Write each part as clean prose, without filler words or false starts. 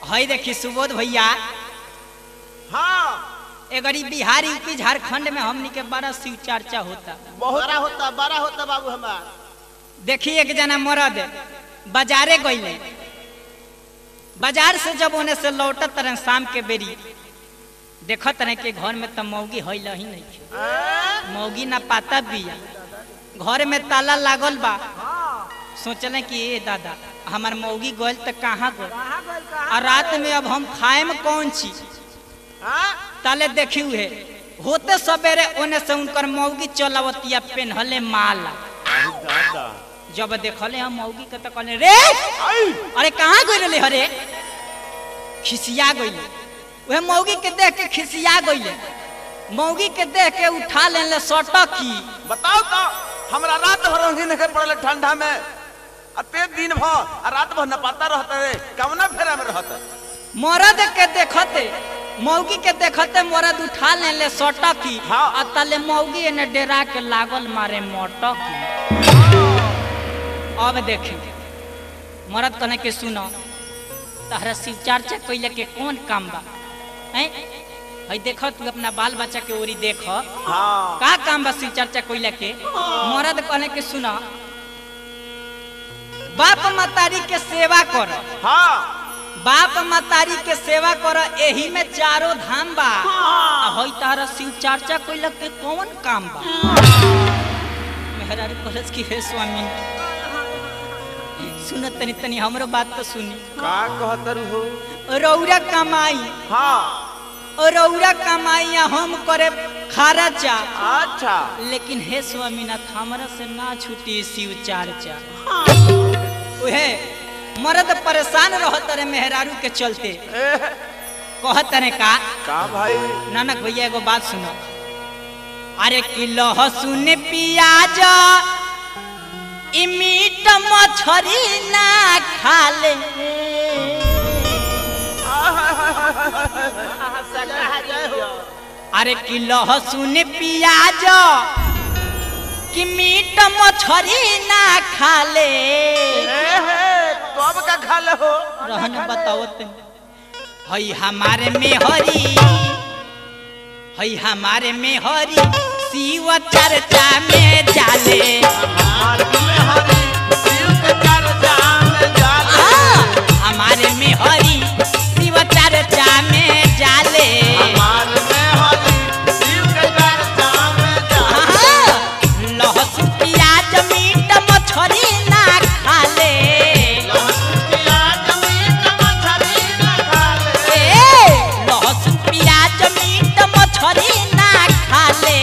हई देखी सुबोध भैया। हाँ ए गरीब बिहार यूपी झारखंड में हमनी के बड़ा शिव चर्चा होता, बड़ा होता बाबू हमार। देखी एक जना मरद बाजारे गईले, बाजार से जब होने से लौटत तरह शाम के बेरी देखत रहे के घर में तो मौगी हईल ही नहीं, मौगी ना पाता बिया, घर में ताला लागल बा। सोचले कि ए दादा हमार मौगी गल तो कहाँ गल, और रात में अब हम खाए में कौन चीज। ताले देखी हुए होते सवेरे ओने से उनकर मौगी चलावतिया पेनहले माला। जब देखले हम मौगी के तो कहले रे अरे कहाँ गइले हरे, खिसिया गइले। वह मौगी के देख के खिसिया गइले, मौगी के देख के उठा लेले सटकी। बताओ तो हमरा रात भर रंगी नहीं पड़े ठंडा में, अते दिन भर रात भर न पता रहता रे कवना फेरा में रहता। मरद के देखते मौगी के देखते मरद उठा लेले सटकी। हाँ। तले मौगी ने डेरा के लागल मारे मोटकी। अब देखी मरद कने के सुनो तहरा शिव चर्चा कैले के कौन काम बा हैं? भाई देखो तू अपना बाल बच्चा के ओरी देखो। हाँ। का काम बा शिव चर्चा कैले के? मरद कने के सुनो बाप मतारी के सेवा करो। हाँ। बाप मतारी के सेवा करो, एही में चारों धाम बा। हई तारा शिव चर्चा कैले के कौन काम बा? मेहरारू कहलस की हे स्वामी सुन तनी तनी हमरो बात तो सुनी। का कहतर हो? रौरा कमाई। हाँ। रौरा कमाई हम करे खर्चा। अच्छा। लेकिन हे स्वामीनाथ हमरा से ना छूटी शिव चर्चा। उहे मर्द परेशान रहत रे मेहरारू के चलते। कहत रे का भाई? नानक भैया एगो बात सुनो। अरे कि लहसुन प्याज ई मीट मछरी ना खाले। अरे कि लहसुन प्याज कि मीट मछरी ना खाले। तब का खा ले हो? रहन बतावत हई हमारे मेहरी, हई हमारे मेहरी शिव चर्चा में जाले। हमारे मेहरी शिव चर्चा में जाले। लहसुन प्याज मीट मछरी ना खाले। लहसुन प्याज मीट मछरी ना खाले।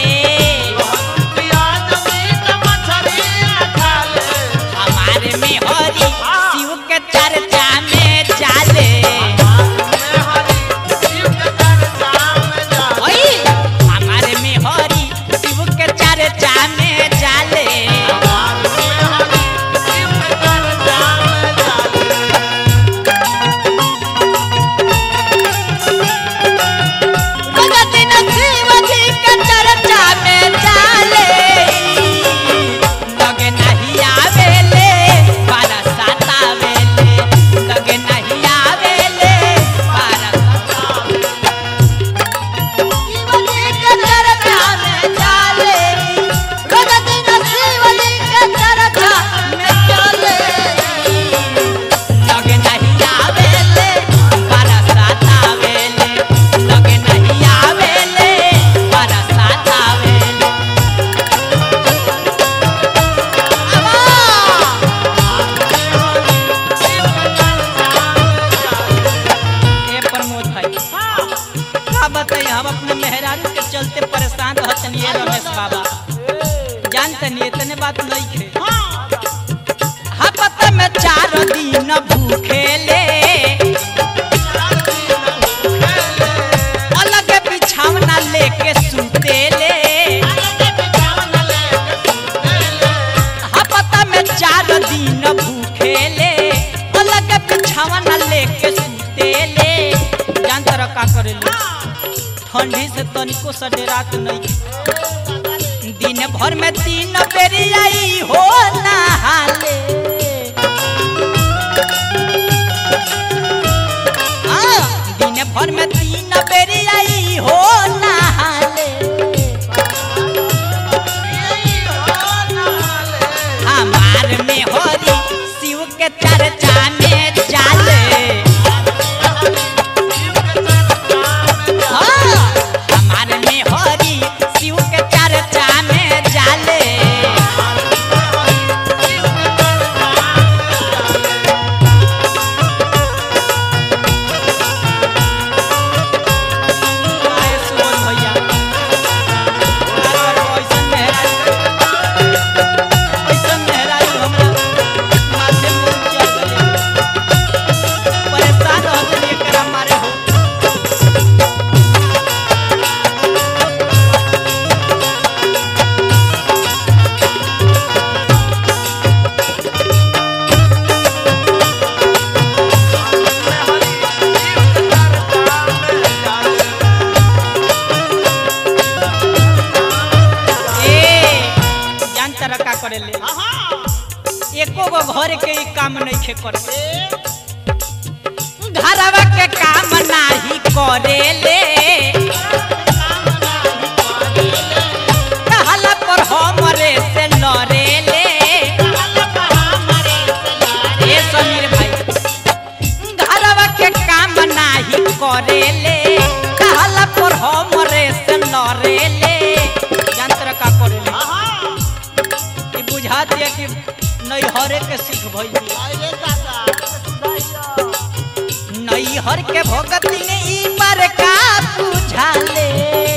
हमारे मेहरी शिव के चर्चा में जाले। हमारे मेहरी शिव के चर्चा में जाले। हम अपने मेहरारू के चलते परेशान रहतनी है रमेश बाबा, जानतनी इतने बात नहीं खे। हफ्ते में 4 दिन भूखेले, अलग बिछावना लेके सुतेले। हफ्ते में 4 दिन भूखेले, अलग बिछावना लेके सुतेले। जान तर का करेले ठंडी से तनिको सडेरात नहीं। दिन भर में 3 बेरी आई हो नहाले। दिन भर में 3 बेरी आई हो नहाले हमार में हरी शिव के चर्चा में जाले हमार में हरी शिव के चर्चा में जाले एको गो घर के काम नहीं खे करते घरवा के काम नाही करेले कहला पर हमरे से लड़ेले ए समीर भाई घरवा के काम नाही करेले कहला पर हमरे से लड़ेले यंत्र का करेले ई बुझा दिया कि नैहरे के सीख भइल नैहर के भगती ने ई बार का बुझाले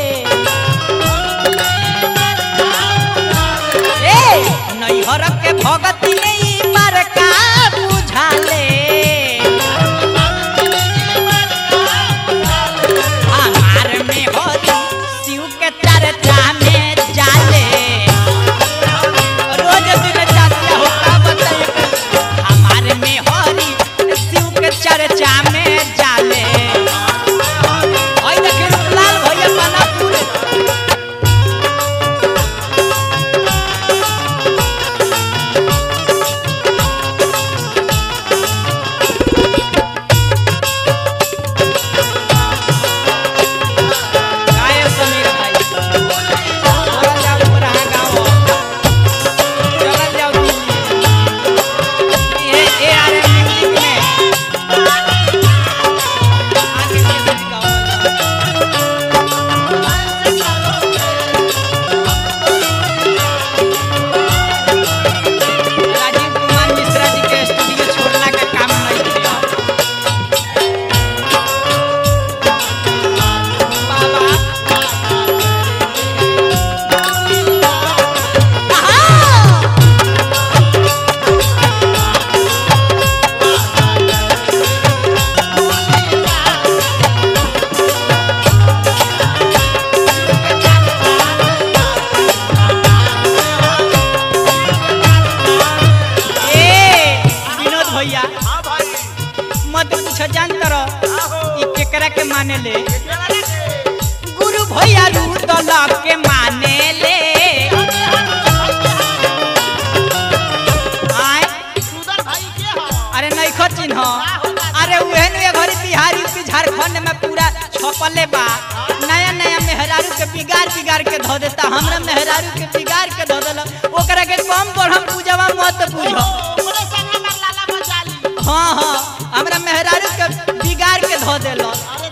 ए नैहर के भगती ने ई बार का बुझाले हमार में हरी शिव के चर्चा में जाले चर्चा में जाले देखिए लाल भैया पानापुर समीर भाई गाँव चल जाओ के माने ले गुरु भैया रूदल के माने ले अरे नहीं खो चिन्ह अरे उहे ने घरी बिहारी की झारखंड में पूरा छपले बा नया नया मेहरारू के बिगाड़ के धो देता हमरा मेहरारू के बिगाड़ के धो देला ओकरा के कम बढ़म पूजवा मत पूजो हां हां हमरा मेहरारू के बिगाड़ के धो देला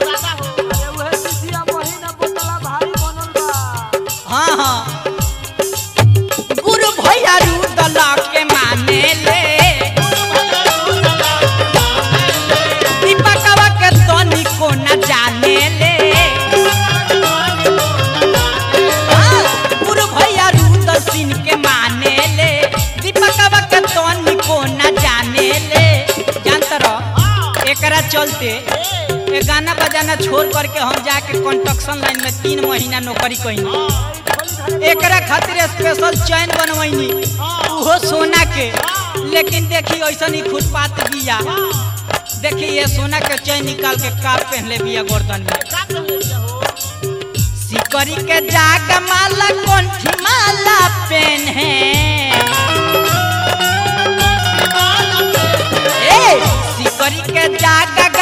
हाँ हाँ गुरु भैया रूदल के माने ले दीपकवा के तनी को न जाने ले गुरु भैया रूदल सिंह के माने ले दीपकवा के तनी को न जाने ले जानते रहो एकरा चलते ये गाना बजाना छोड़ करके हम जाके कंस्ट्रक्शन लाइन में 3 महीना नौकरी कहीं एकरा खातिर स्पेशल चैन बनवैनी उहो सोना के लेकिन देखी ऐसा नहीं फुटपाथ बिया देखी ये सोना के चैन निकाल के का पहनले बिया गर्दन में सिकरी के जाग माला कंठी माला पेन है सिकरी के जाग